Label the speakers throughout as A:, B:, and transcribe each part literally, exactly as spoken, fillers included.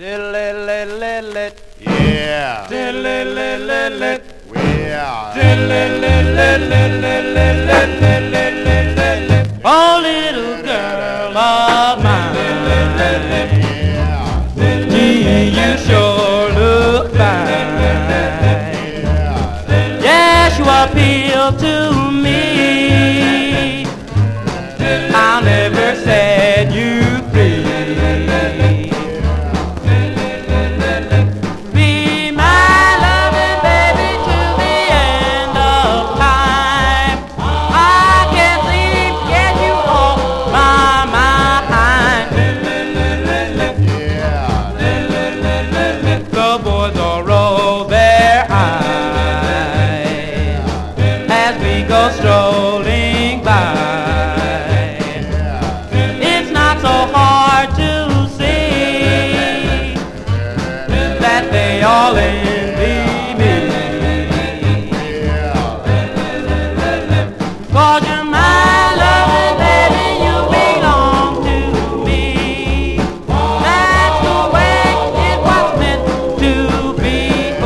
A: Diddle-diddle-diddle-diddle.
B: Yeah.
A: Diddle-diddle-diddle-diddle.
B: Yeah.
A: Diddle-diddle-diddle-diddle-diddle. Oh, little girl of mine, gee, you sure look fine. Yes, you appeal to me. I'll never set you free. Be my loving baby to the end of time. I can't sleep, get you off my mind. The boys all roll their eyes as we go strolling by. It's not so hard to see that they all envy me. 'Cause you're my loving baby, you belong to me. That's the way it was meant to be. Oh,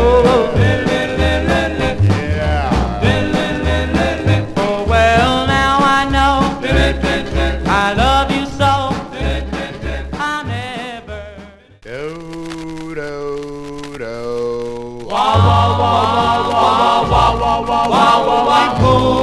A: oh well, now I know I love you so. I never.
B: Do, do, do.
A: Wah wah wah wah wah wah wah wah wah wah wah.